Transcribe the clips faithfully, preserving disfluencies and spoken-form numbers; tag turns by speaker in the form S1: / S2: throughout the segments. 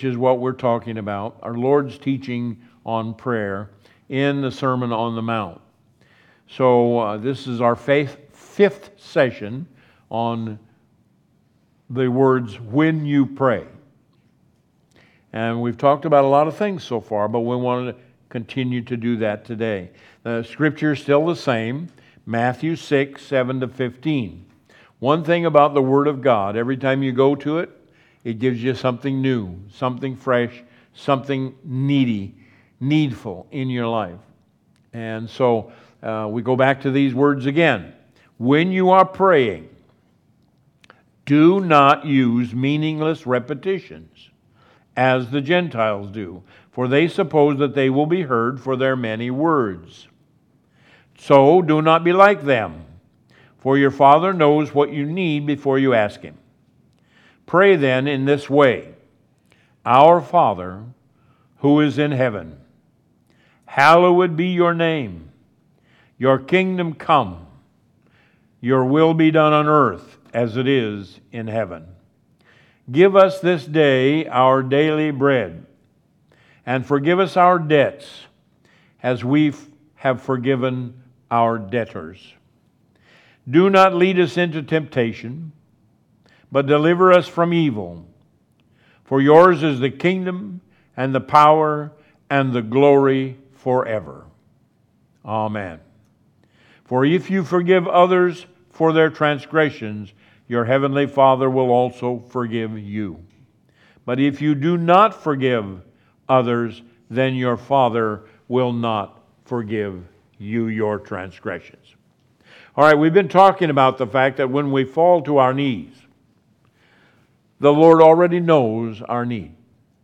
S1: which is what we're talking about, our Lord's teaching on prayer in the Sermon on the Mount. So uh, this is our faith, fifth session on the words, when you pray. And we've talked about a lot of things so far, but we want to continue to do that today. The Scripture is still the same, Matthew six, seven to fifteen. One thing about the Word of God, every time you go to it, it gives you something new, something fresh, something needy, needful in your life. And so uh, we go back to these words again. When you are praying, do not use meaningless repetitions, as the Gentiles do, for they suppose that they will be heard for their many words. So do not be like them, for your Father knows what you need before you ask Him. Pray then in this way, Our Father, who is in heaven, hallowed be your name. Your kingdom come. Your will be done on earth as it is in heaven. Give us this day our daily bread, and forgive us our debts as we have forgiven our debtors. Do not lead us into temptation, but deliver us from evil. For yours is the kingdom and the power and the glory forever. Amen. For if you forgive others for their transgressions, your heavenly Father will also forgive you. But if you do not forgive others, then your Father will not forgive you your transgressions. All right, we've been talking about the fact that when we fall to our knees, the Lord already knows our need.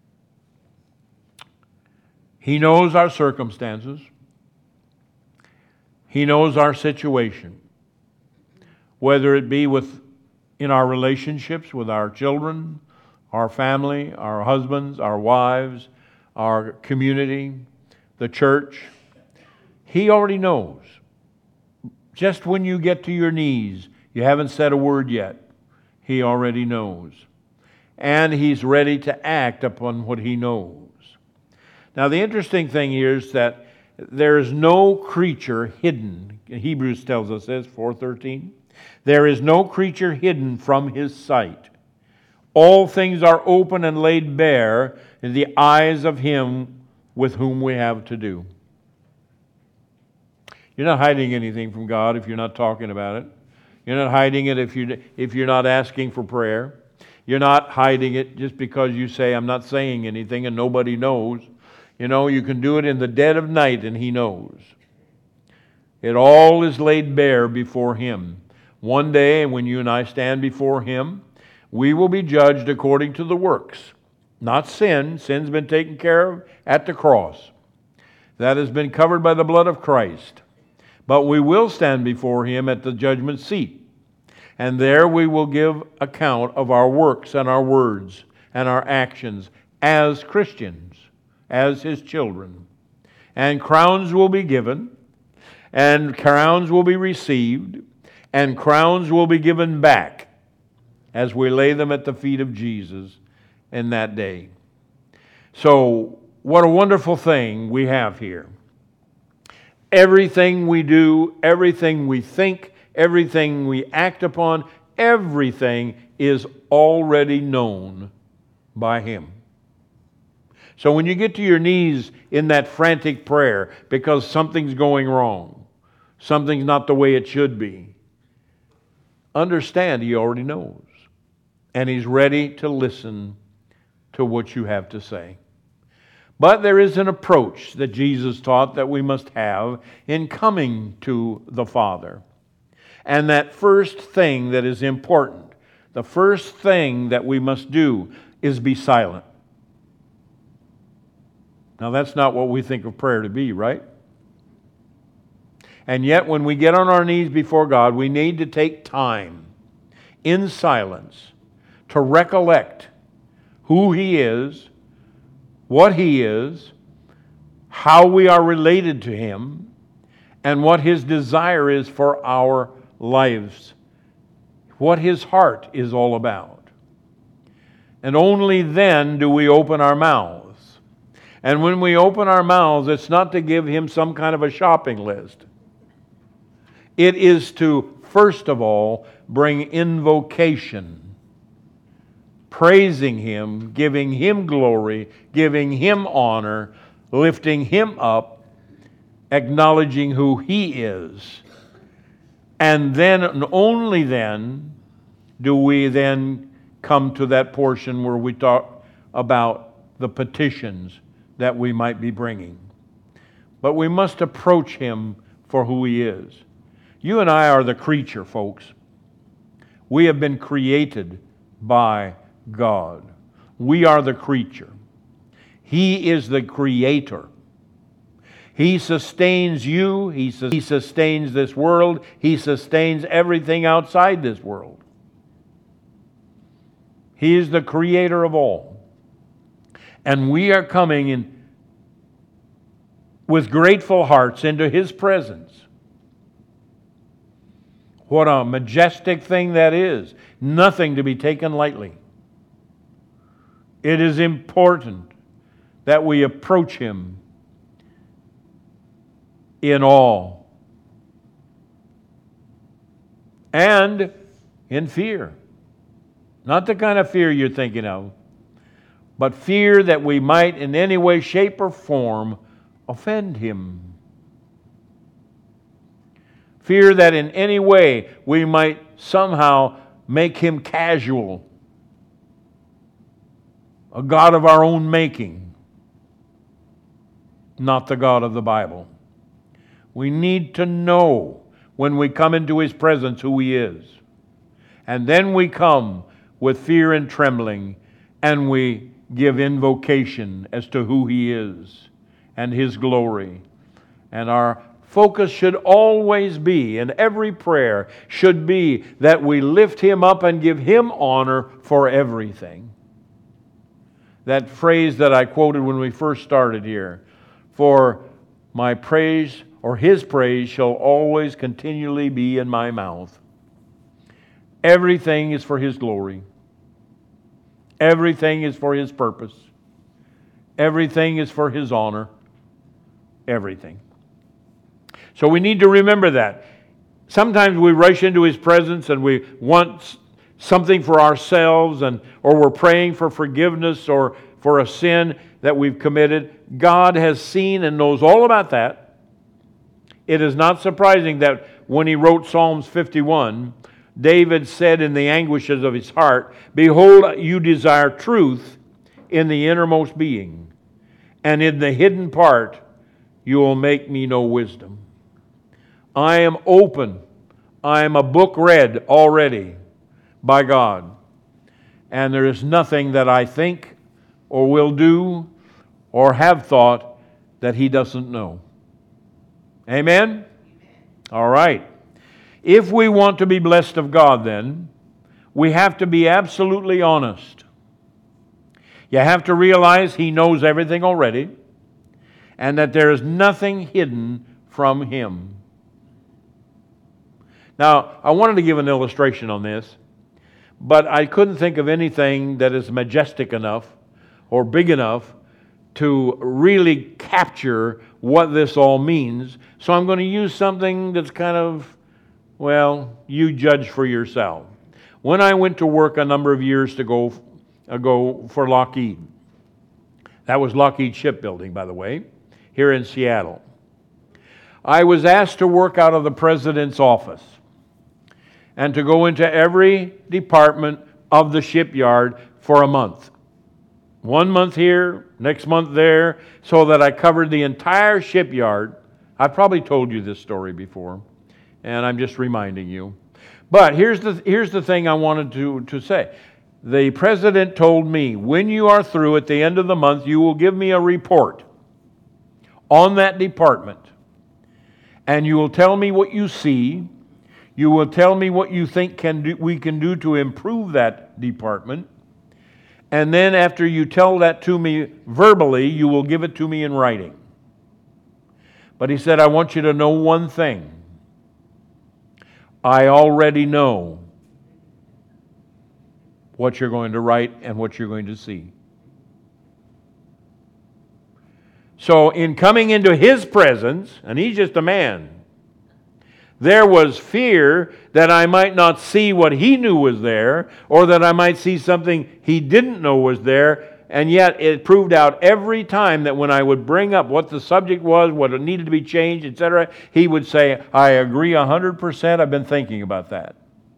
S1: He knows our circumstances. He knows our situation, whether it be with in our relationships with our children, our family, our husbands, our wives, our community, the church. He already knows. Just when you get to your knees, you haven't said a word yet. He already knows. And He's ready to act upon what He knows. Now, the interesting thing here is that there is no creature hidden. Hebrews tells us this, four thirteen. There is no creature hidden from His sight. All things are open and laid bare in the eyes of Him with whom we have to do. You're not hiding anything from God if you're not talking about it. You're not hiding it if, you, if you're not asking for prayer. You're not hiding it just because you say, I'm not saying anything and nobody knows. You know, you can do it in the dead of night and He knows. It all is laid bare before Him. One day, when you and I stand before Him, we will be judged according to the works. Not sin. Sin's been taken care of at the cross. That has been covered by the blood of Christ. But we will stand before Him at the judgment seat. And there we will give account of our works and our words and our actions as Christians, as His children. And crowns will be given, and crowns will be received, and crowns will be given back as we lay them at the feet of Jesus in that day. So, what a wonderful thing we have here. Everything we do, everything we think, everything we act upon, everything is already known by Him. So when you get to your knees in that frantic prayer because something's going wrong, something's not the way it should be, understand He already knows. And He's ready to listen to what you have to say. But there is an approach that Jesus taught that we must have in coming to the Father. And that first thing that is important, the first thing that we must do is be silent. Now that's not what we think of prayer to be, right? And yet when we get on our knees before God, we need to take time in silence to recollect who He is, what He is, how we are related to Him, and what His desire is for our lives, what His heart is all about. And only then do we open our mouths. And when we open our mouths, it's not to give Him some kind of a shopping list. It is to, first of all, bring invocation, praising Him, giving Him glory, giving Him honor, lifting Him up, acknowledging who He is. And then, and only then, do we then come to that portion where we talk about the petitions that we might be bringing. But we must approach Him for who He is. You and I are the creature, folks. We have been created by God. We are the creature. He is the creator. He sustains you. He, sus- he sustains this world. He sustains everything outside this world. He is the creator of all. And we are coming in with grateful hearts into His presence. What a majestic thing that is. Nothing to be taken lightly. It is important that we approach Him in awe and in fear. Not the kind of fear you're thinking of, but fear that we might in any way, shape, or form offend Him. Fear that in any way we might somehow make Him casual, a God of our own making, not the God of the Bible. We need to know when we come into His presence who He is. And then we come with fear and trembling, and we give invocation as to who He is and His glory. And our focus should always be, in every prayer, should be that we lift Him up and give Him honor for everything. That phrase that I quoted when we first started here, for my praise or His praise shall always continually be in my mouth. Everything is for His glory. Everything is for His purpose. Everything is for His honor. Everything. So we need to remember that. Sometimes we rush into His presence and we want something for ourselves, and or we're praying for forgiveness or for a sin that we've committed. God has seen and knows all about that. It is not surprising that when he wrote Psalms fifty-one, David said in the anguishes of his heart, "Behold, you desire truth in the innermost being, and in the hidden part you will make me know wisdom." I am open. I am a book read already by God. And there is nothing that I think or will do or have thought that He doesn't know. Amen? Amen. All right. If we want to be blessed of God, then, we have to be absolutely honest. You have to realize He knows everything already, and that there is nothing hidden from Him. Now, I wanted to give an illustration on this, but I couldn't think of anything that is majestic enough or big enough to really capture what this all means. So I'm going to use something that's kind of, well, you judge for yourself. When I went to work a number of years ago, ago for Lockheed, that was Lockheed Shipbuilding, by the way, here in Seattle, I was asked to work out of the president's office and to go into every department of the shipyard for a month. One month here, next month there, so that I covered the entire shipyard. I've probably told you this story before, and I'm just reminding you. But here's the, here's the thing I wanted to, to say. The president told me, when you are through at the end of the month, you will give me a report on that department, and you will tell me what you see. You will tell me what you think can do, we can do to improve that department. And then after you tell that to me verbally, you will give it to me in writing. But he said, I want you to know one thing. I already know what you're going to write and what you're going to see. So in coming into His presence, and He's just a man, there was fear that I might not see what He knew was there, or that I might see something He didn't know was there. And yet it proved out every time that when I would bring up what the subject was, what it needed to be changed, et cetera, He would say, I agree one hundred percent. I've been thinking about that.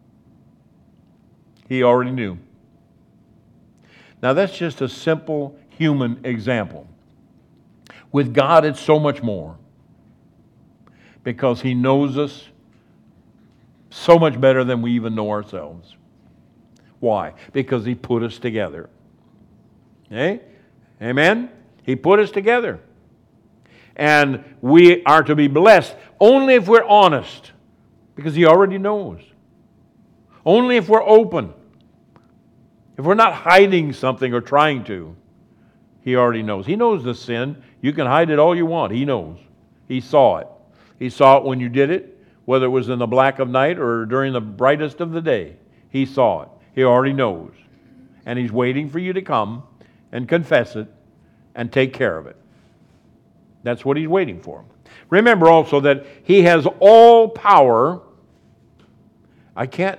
S1: He already knew. Now that's just a simple human example. With God, it's so much more. Because He knows us so much better than we even know ourselves. Why? Because He put us together. Okay? Amen? He put us together. And we are to be blessed only if we're honest. Because He already knows. Only if we're open. If we're not hiding something or trying to. He already knows. He knows the sin. You can hide it all you want. He knows. He saw it. He saw it when you did it, whether it was in the black of night or during the brightest of the day. He saw it. He already knows. And He's waiting for you to come and confess it and take care of it. That's what He's waiting for. Remember also that He has all power. I can't,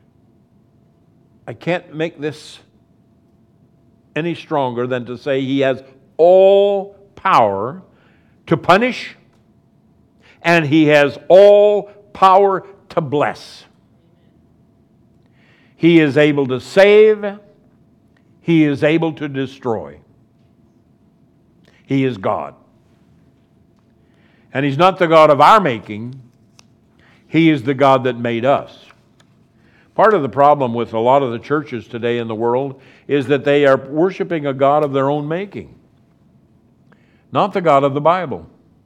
S1: I can't make this any stronger than to say He has all power to punish, and He has all power to bless. He is able to save. He is able to destroy. He is God. And He's not the God of our making. He is the God that made us. Part of the problem with a lot of the churches today in the world is that they are worshiping a God of their own making, not the God of the Bible.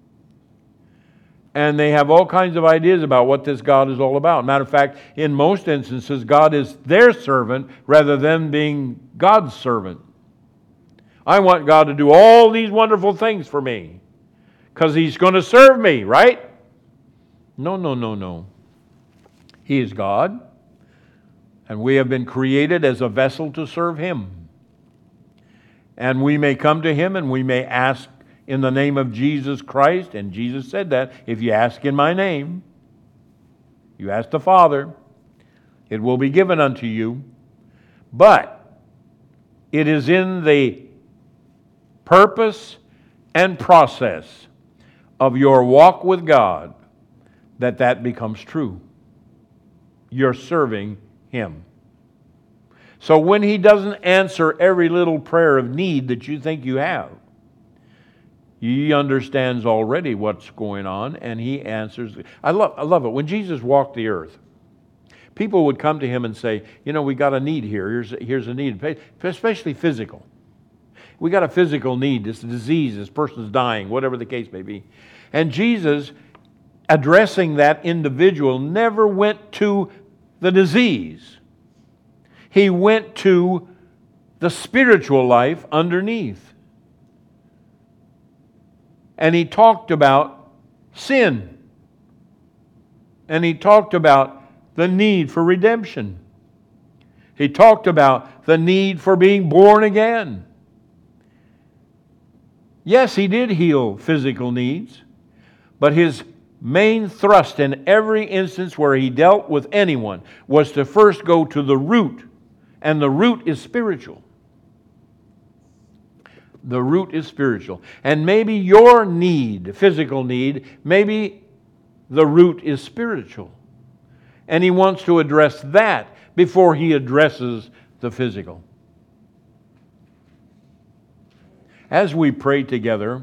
S1: And they have all kinds of ideas about what this God is all about. Matter of fact, in most instances, God is their servant rather than being God's servant. I want God to do all these wonderful things for me because He's going to serve me, right? No, no, no, no. He is God, and we have been created as a vessel to serve Him. And we may come to Him and we may ask in the name of Jesus Christ, and Jesus said that, if you ask in my name, you ask the Father, it will be given unto you. But it is in the purpose and process of your walk with God that that becomes true. You're serving Him. So when He doesn't answer every little prayer of need that you think you have, He understands already what's going on, and He answers. I love, I love it. When Jesus walked the earth, people would come to Him and say, you know, we got a need here. Here's, here's a need, especially physical. We got a physical need. This disease, this person's dying, whatever the case may be. And Jesus, addressing that individual, never went to the disease. He went to the spiritual life underneath. And He talked about sin. And He talked about the need for redemption. He talked about the need for being born again. Yes, He did heal physical needs, but His main thrust in every instance where He dealt with anyone was to first go to the root, and the root is spiritual. The root is spiritual. And maybe your need, physical need, maybe the root is spiritual. And He wants to address that before He addresses the physical. As we pray together,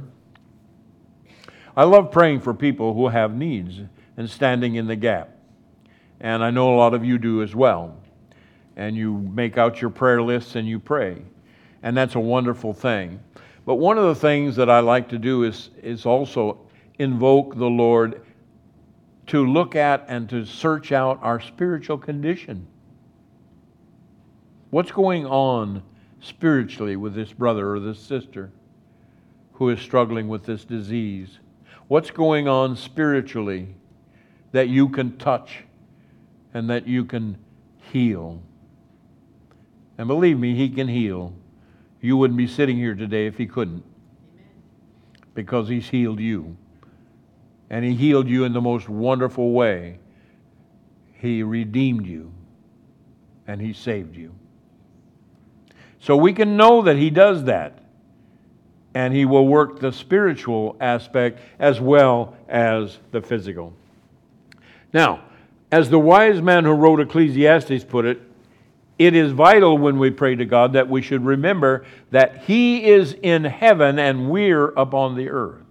S1: I love praying for people who have needs and standing in the gap. And I know a lot of you do as well. And you make out your prayer lists and you pray. And that's a wonderful thing. But one of the things that I like to do is, is also invoke the Lord to look at and to search out our spiritual condition. What's going on spiritually with this brother or this sister who is struggling with this disease? What's going on spiritually that you can touch and that you can heal? And believe me, He can heal. You wouldn't be sitting here today if He couldn't. Because He's healed you. And He healed you in the most wonderful way. He redeemed you. And He saved you. So we can know that He does that. And He will work the spiritual aspect as well as the physical. Now, as the wise man who wrote Ecclesiastes put it, it is vital when we pray to God that we should remember that He is in heaven and we're upon the earth.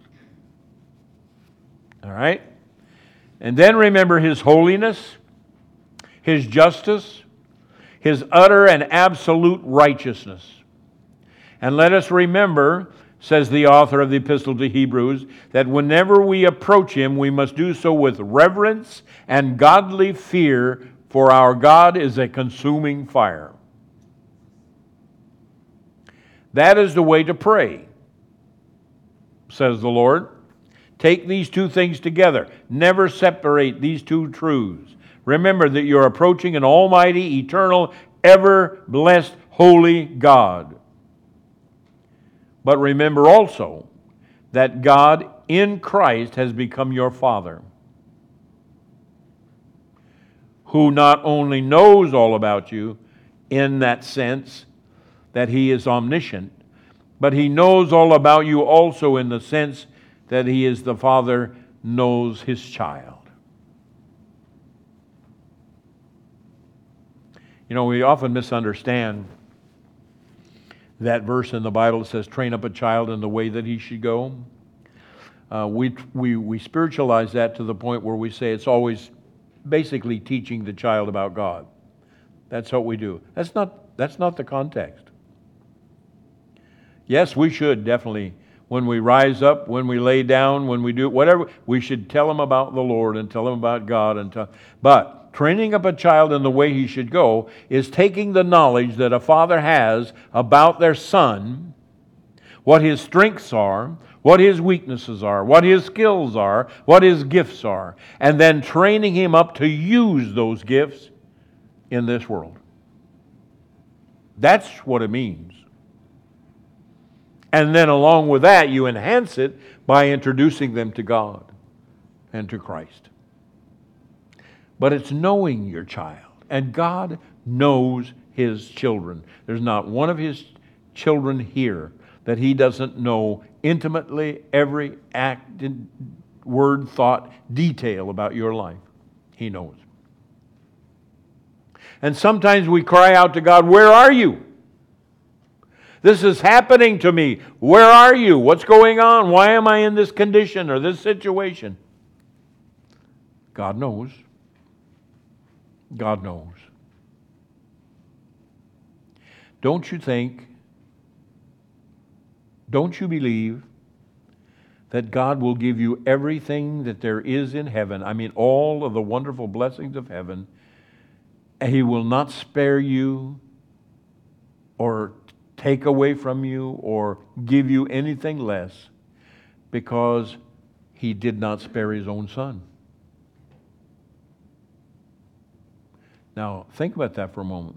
S1: All right? And then remember His holiness, His justice, His utter and absolute righteousness. And let us remember, says the author of the Epistle to Hebrews, that whenever we approach Him, we must do so with reverence and godly fear, for our God is a consuming fire. That is the way to pray, says the Lord. Take these two things together. Never separate these two truths. Remember that you're approaching an almighty, eternal, ever-blessed, holy God. But remember also that God in Christ has become your Father, who not only knows all about you in that sense that He is omniscient, but He knows all about you also in the sense that He is the Father, knows His child. You know, we often misunderstand that verse in the Bible that says, train up a child in the way that he should go. Uh, we, we, we spiritualize that to the point where we say it's always basically teaching the child about God. That's what we do. That's not, that's not the context. Yes, we should definitely, when we rise up, when we lay down, when we do whatever, we should tell them about the Lord and tell them about God. And tell, but training up a child in the way he should go is taking the knowledge that a father has about their son, what his strengths are, what his weaknesses are, what his skills are, what his gifts are, and then training him up to use those gifts in this world. That's what it means. And then along with that, you enhance it by introducing them to God and to Christ. But it's knowing your child. And God knows His children. There's not one of His children here that He doesn't know intimately every act, word, thought, detail about your life. He knows. And sometimes we cry out to God, where are you? This is happening to me. Where are you? What's going on? Why am I in this condition or this situation? God knows. God knows. Don't you think, don't you believe that God will give you everything that there is in heaven? I mean, all of the wonderful blessings of heaven. And He will not spare you or take away from you or give you anything less, because He did not spare His own Son. Now, think about that for a moment.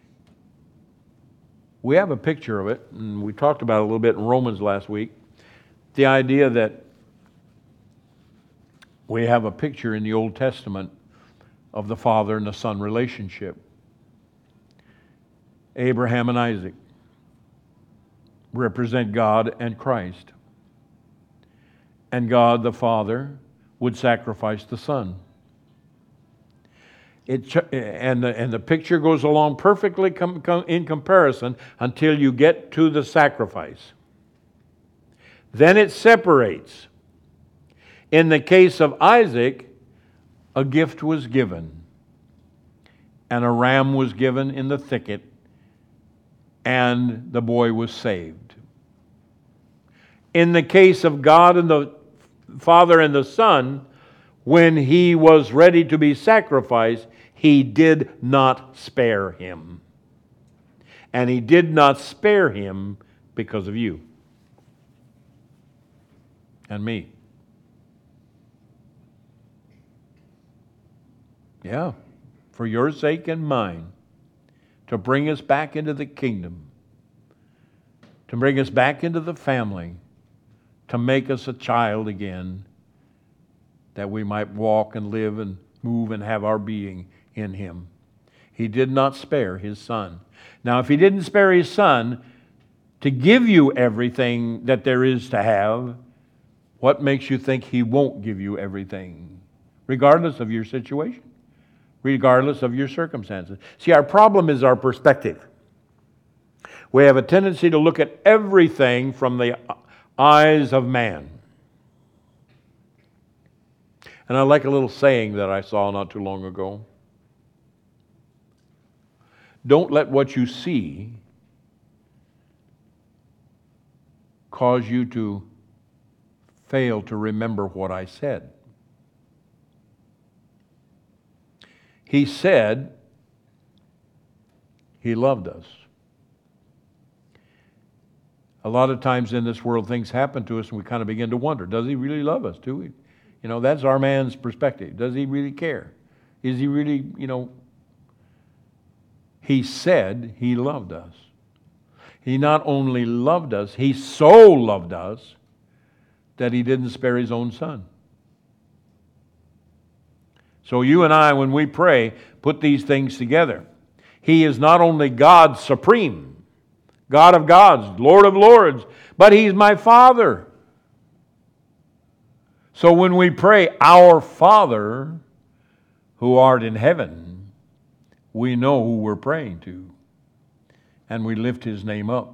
S1: We have a picture of it, and we talked about it a little bit in Romans last week. The idea that we have a picture in the Old Testament of the Father and the Son relationship. Abraham and Isaac represent God and Christ. And God the Father would sacrifice the Son. It, and, the, and the picture goes along perfectly com, com, in comparison until you get to the sacrifice. Then it separates. In the case of Isaac, a gift was given, and a ram was given in the thicket, and the boy was saved. In the case of God and the Father and the Son, when He was ready to be sacrificed, He did not spare Him. And He did not spare Him because of you and me. Yeah, for your sake and mine, to bring us back into the kingdom, to bring us back into the family, to make us a child again, that we might walk and live and move and have our being in Him. He did not spare His Son. Now, if He didn't spare His Son to give you everything that there is to have, what makes you think He won't give you everything, regardless of your situation, regardless of your circumstances? See, our problem is our perspective. We have a tendency to look at everything from the eyes of man. And I like a little saying that I saw not too long ago. Don't let what you see cause you to fail to remember what I said. He said He loved us. A lot of times in this world, things happen to us and we kind of begin to wonder, does He really love us? Do we? You know, that's our man's perspective. Does He really care? Is He really, you know... He said He loved us. He not only loved us, He so loved us that He didn't spare His own Son. So you and I, when we pray, put these things together. He is not only God supreme, God of gods, Lord of lords, but He's my Father. So when we pray, Our Father, who art in heaven, we know who we're praying to, and we lift His name up.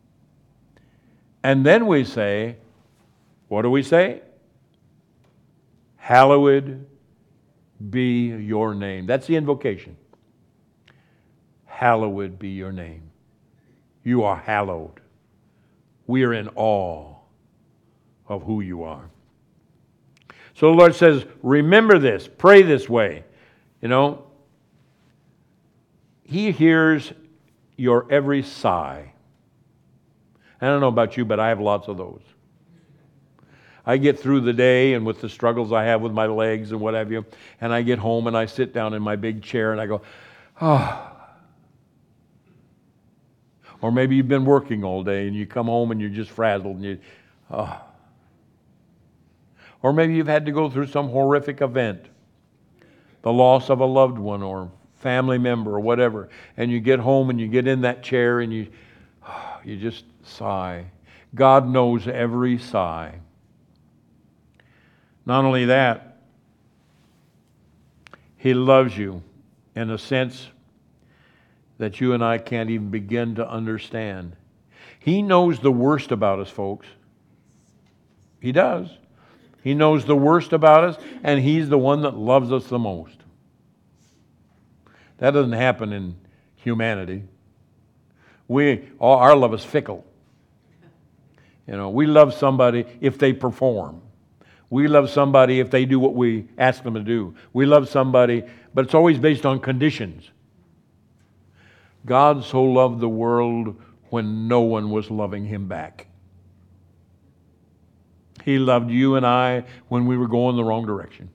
S1: And then we say, what do we say? Hallowed be your name. That's the invocation. Hallowed be your name. You are hallowed. We are in awe of who you are. So the Lord says, remember this, pray this way. You know, He hears your every sigh. I don't know about you, but I have lots of those. I get through the day and with the struggles I have with my legs and what have you, and I get home and I sit down in my big chair and I go, oh. Or maybe you've been working all day and you come home and you're just frazzled and you, oh. Or maybe you've had to go through some horrific event, the loss of a loved one or family member or whatever, and you get home and you get in that chair and you you just sigh. God knows every sigh. Not only that, He loves you in a sense that you and I can't even begin to understand. He knows the worst about us, folks. He does. He knows the worst about us, and He's the one that loves us the most. That doesn't happen in humanity. We, all, our love is fickle. You know, we love somebody if they perform. We love somebody if they do what we ask them to do. We love somebody, but it's always based on conditions. God so loved the world when no one was loving Him back. He loved you and I when we were going the wrong direction.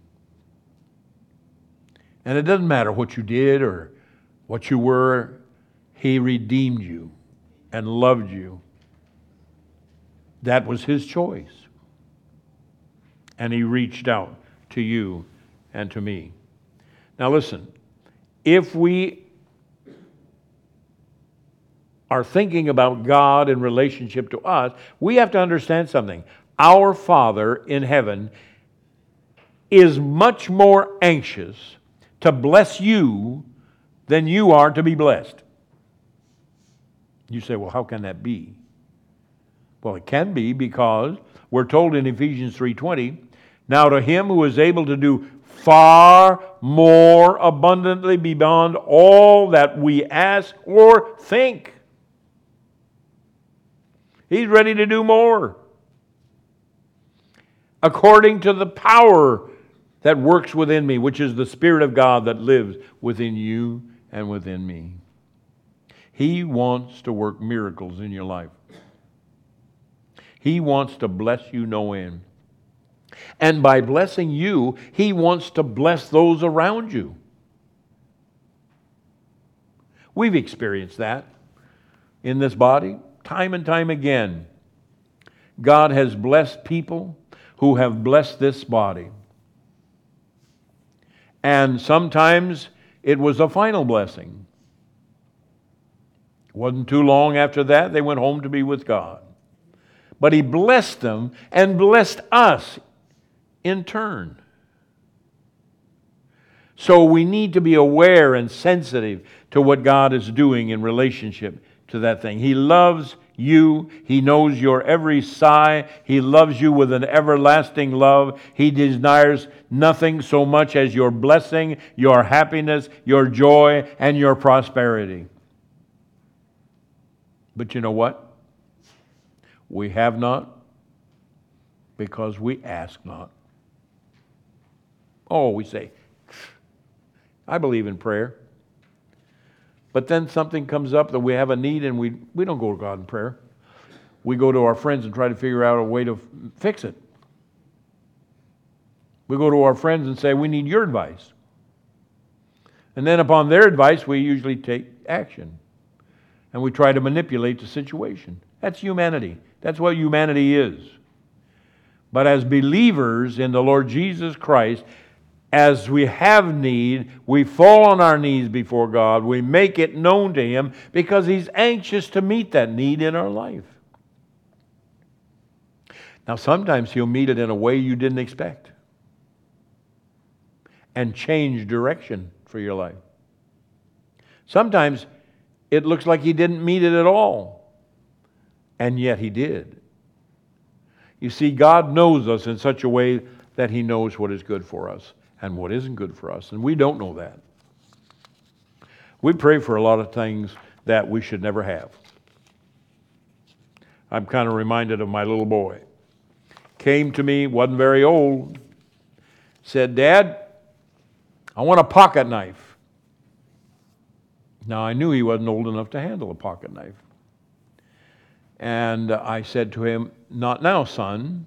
S1: And it doesn't matter what you did or what you were, He redeemed you and loved you. That was His choice. And He reached out to you and to me. Now listen, if we are thinking about God in relationship to us, we have to understand something. Our Father in heaven is much more anxious to bless you than you are to be blessed. You say, well, how can that be? Well, it can be because we're told in Ephesians three twenty, now to Him who is able to do far more abundantly beyond all that we ask or think. He's ready to do more. According to the power that works within me, which is the Spirit of God that lives within you and within me. He wants to work miracles in your life. He wants to bless you no end. And by blessing you, He wants to bless those around you. We've experienced that in this body time and time again. God has blessed people who have blessed this body. And sometimes it was a final blessing. It wasn't too long after that, they went home to be with God. But He blessed them and blessed us in turn. So we need to be aware and sensitive to what God is doing in relationship to that thing. He loves you. He knows your every sigh. He loves you with an everlasting love. He desires nothing so much as your blessing, your happiness, your joy, and your prosperity. But you know what? We have not because we ask not. Oh, we say, I believe in prayer. But then something comes up that we have a need and we, we don't go to God in prayer. We go to our friends and try to figure out a way to fix it. We go to our friends and say, we need your advice. And then upon their advice, we usually take action. And we try to manipulate the situation. That's humanity. That's what humanity is. But as believers in the Lord Jesus Christ, as we have need, we fall on our knees before God. We make it known to Him because He's anxious to meet that need in our life. Now, sometimes He'll meet it in a way you didn't expect and change direction for your life. Sometimes it looks like He didn't meet it at all, and yet He did. You see, God knows us in such a way that He knows what is good for us and what isn't good for us, and we don't know that. We pray for a lot of things that we should never have. I'm kind of reminded of my little boy. Came to me, wasn't very old, said, Dad, I want a pocket knife. Now, I knew he wasn't old enough to handle a pocket knife. And I said to him, not now, son.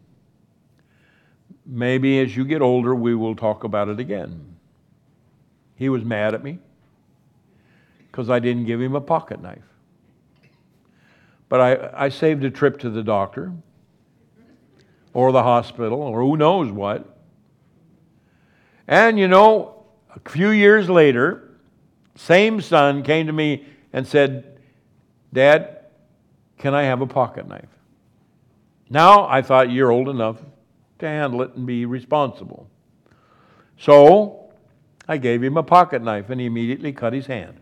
S1: Maybe as you get older, we will talk about it again. He was mad at me because I didn't give him a pocket knife. But I, I saved a trip to the doctor or the hospital or who knows what. And you know, a few years later, same son came to me and said, Dad, can I have a pocket knife? Now, I thought you're old enough to handle it and be responsible. So, I gave him a pocket knife and he immediately cut his hand.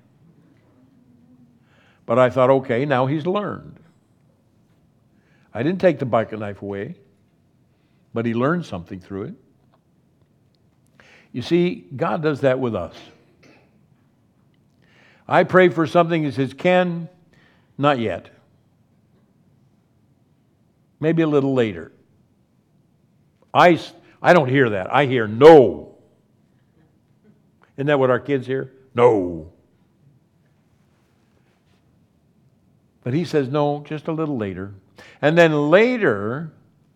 S1: But I thought, okay, now he's learned. I didn't take the pocket knife away, but he learned something through it. You see, God does that with us. I pray for something that says, Ken, not yet. Maybe a little later. I, I don't hear that. I hear no. Isn't that what our kids hear? No. But he says, no, just a little later. And then later,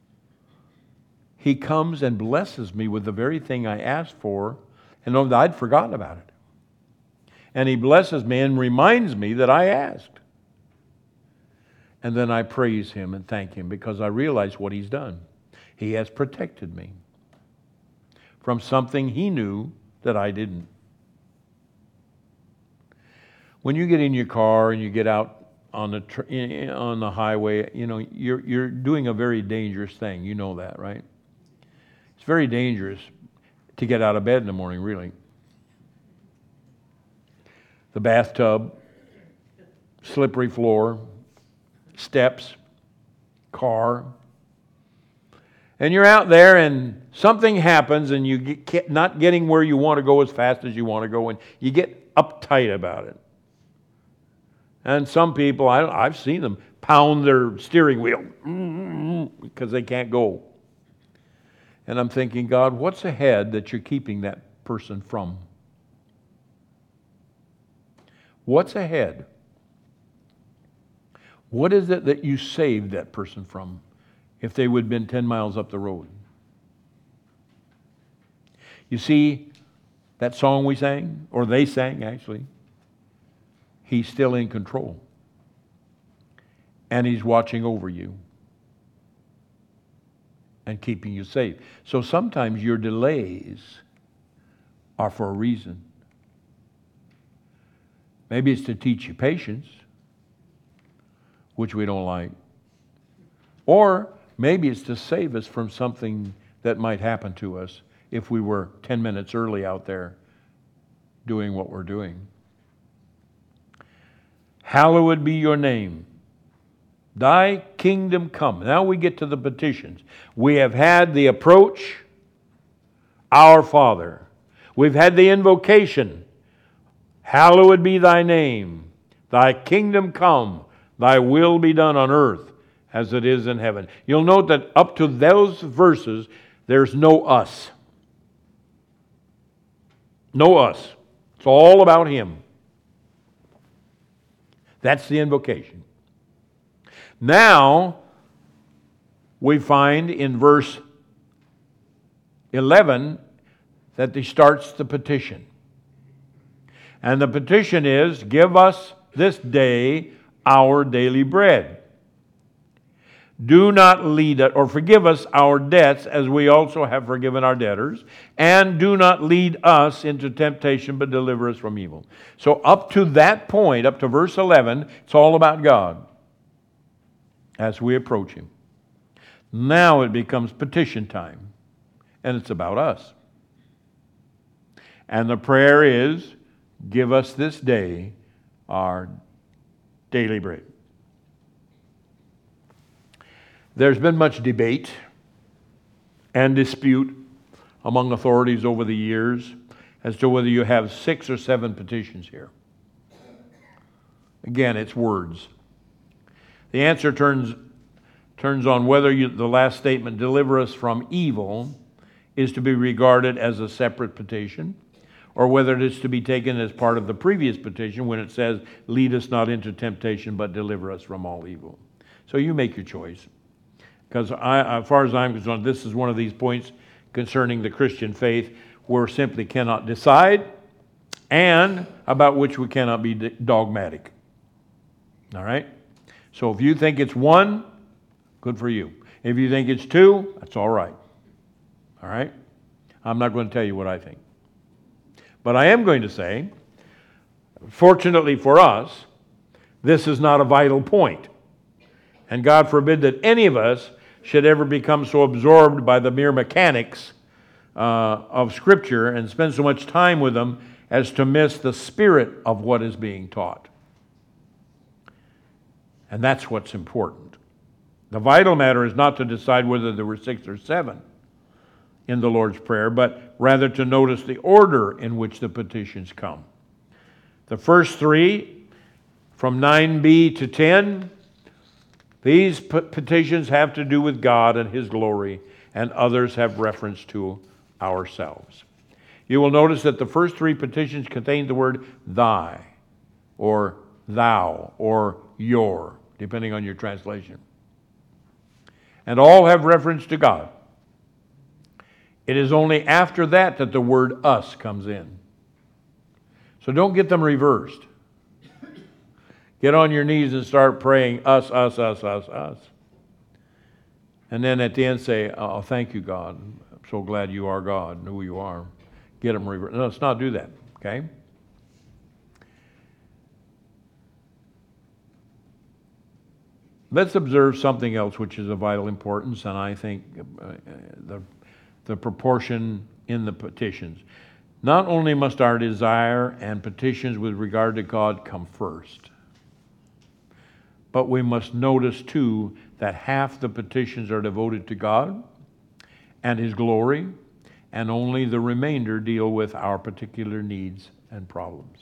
S1: he comes and blesses me with the very thing I asked for, and I'd forgotten about it. And he blesses me and reminds me that I asked. And then I praise him and thank him because I realize what he's done. He has protected me from something he knew that I didn't. When you get in your car and you get out on the tr- on the highway, you know, you're you're doing a very dangerous thing. You know that, right? It's very dangerous to get out of bed in the morning, really. The bathtub, slippery floor, steps, car. And you're out there and something happens and you get not getting where you want to go as fast as you want to go, and you get uptight about it. And some people, I, I've seen them pound their steering wheel because they can't go. And I'm thinking, God, what's ahead that you're keeping that person from? What's ahead? What is it that you saved that person from if they would have been ten miles up the road? You see, that song we sang, or they sang actually, He's still in control. And He's watching over you and keeping you safe. So sometimes your delays are for a reason. Maybe it's to teach you patience, which we don't like. Or maybe it's to save us from something that might happen to us if we were ten minutes early out there doing what we're doing. Hallowed be your name. Thy kingdom come. Now we get to the petitions. We have had the approach, our Father. We've had the invocation, hallowed be thy name. Thy kingdom come. Thy will be done on earth as it is in heaven. You'll note that up to those verses, there's no us. No us. It's all about Him. That's the invocation. Now, we find in verse eleven that He starts the petition. And the petition is, give us this day our daily bread. Do not lead us, or forgive us our debts as we also have forgiven our debtors. And do not lead us into temptation, but deliver us from evil. So up to that point, up to verse eleven, it's all about God as we approach Him. Now it becomes petition time, and it's about us. And the prayer is, give us this day our daily bread. There's been much debate and dispute among authorities over the years as to whether you have six or seven petitions here. Again, it's words. The answer turns, turns on whether you, the last statement, deliver us from evil, is to be regarded as a separate petition, or whether it is to be taken as part of the previous petition when it says, lead us not into temptation, but deliver us from all evil. So you make your choice. Because I, as far as I'm concerned, this is one of these points concerning the Christian faith where simply cannot decide and about which we cannot be dogmatic. All right? So if you think it's one, good for you. If you think it's two, that's all right. All right? I'm not going to tell you what I think. But I am going to say, fortunately for us, this is not a vital point. And God forbid that any of us should ever become so absorbed by the mere mechanics uh, of Scripture and spend so much time with them as to miss the spirit of what is being taught. And that's what's important. The vital matter is not to decide whether there were six or seven in the Lord's Prayer, but rather to notice the order in which the petitions come. The first three, from nine b to ten, these petitions have to do with God and His glory, and others have reference to ourselves. You will notice that the first three petitions contain the word thy, or thou, or your, depending on your translation. And all have reference to God. It is only after that that the word us comes in. So don't get them reversed. Get on your knees and start praying us, us, us, us, us. And then at the end say, oh, thank you, God. I'm so glad you are God and who you are. Get them reversed. No, let's not do that, okay? Let's observe something else which is of vital importance, and I think uh, the, the proportion in the petitions. Not only must our desire and petitions with regard to God come first, but we must notice too that half the petitions are devoted to God and His glory, and only the remainder deal with our particular needs and problems.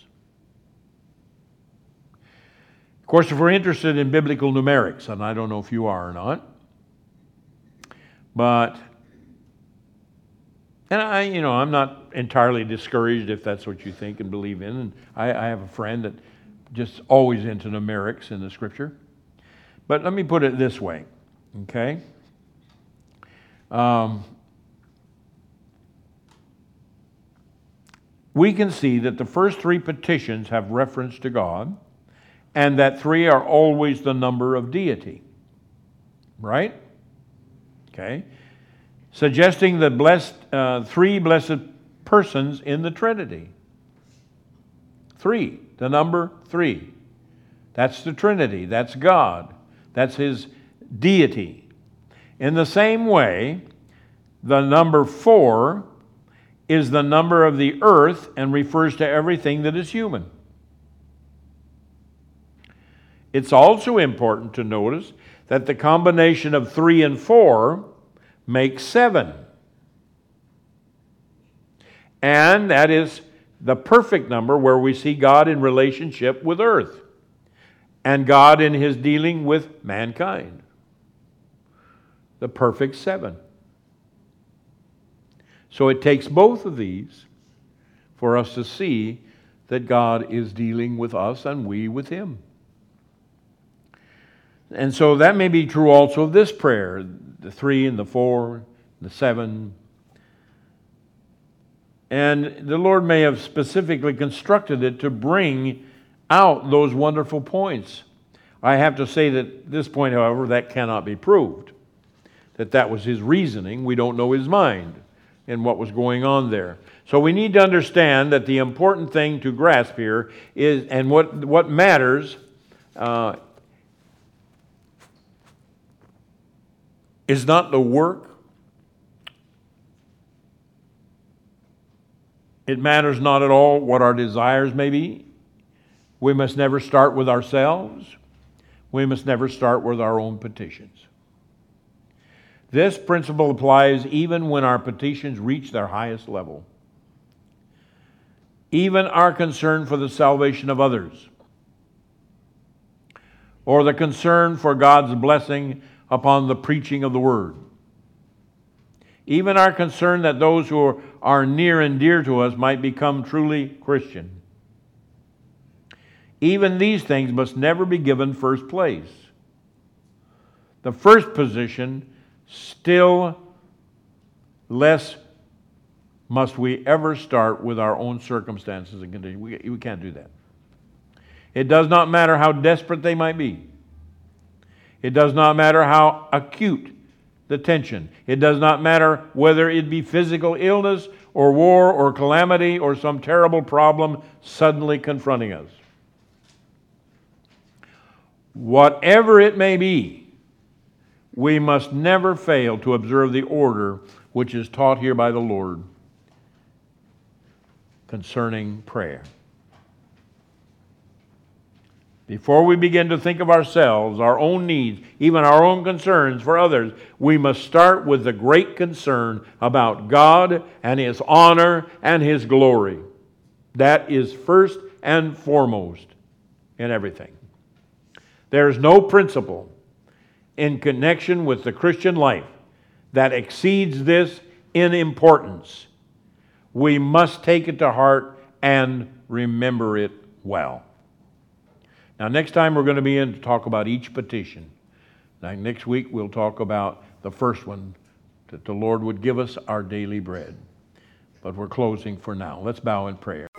S1: Of course, if we're interested in biblical numerics, and I don't know if you are or not, but, and I, you know, I'm not entirely discouraged if that's what you think and believe in. And I, I have a friend that just always into numerics in the Scripture. But let me put it this way, okay? Um, we can see that the first three petitions have reference to God, and that three are always the number of deity. Right? Okay. Suggesting the blessed, uh, three blessed persons in the Trinity. Three, the number three. That's the Trinity. That's God. That's His deity. In the same way, the number four is the number of the earth and refers to everything that is human. It's also important to notice that the combination of three and four makes seven. And that is the perfect number where we see God in relationship with earth and God in His dealing with mankind. The perfect seven. So it takes both of these for us to see that God is dealing with us and we with Him. And so that may be true also of this prayer, the three and the four, the seven. And the Lord may have specifically constructed it to bring out those wonderful points. I have to say that at this point, however, that cannot be proved. That that was His reasoning. We don't know His mind and what was going on there. So we need to understand that the important thing to grasp here is, and what, what matters, uh, is not the work. It matters not at all what our desires may be. We must never start with ourselves. We must never start with our own petitions. This principle applies even when our petitions reach their highest level. Even our concern for the salvation of others, or the concern for God's blessing upon the preaching of the Word. Even our concern that those who are near and dear to us might become truly Christian. Even these things must never be given first place. The first position, still less must we ever start with our own circumstances and conditions. We, we can't do that. It does not matter how desperate they might be. It does not matter how acute the tension. It does not matter whether it be physical illness or war or calamity or some terrible problem suddenly confronting us. Whatever it may be, we must never fail to observe the order which is taught here by the Lord concerning prayer. Before we begin to think of ourselves, our own needs, even our own concerns for others, we must start with the great concern about God and His honor and His glory. That is first and foremost in everything. There is no principle in connection with the Christian life that exceeds this in importance. We must take it to heart and remember it well. Now, next time we're going to be in to talk about each petition. Now, next week we'll talk about the first one, that the Lord would give us our daily bread. But we're closing for now. Let's bow in prayer.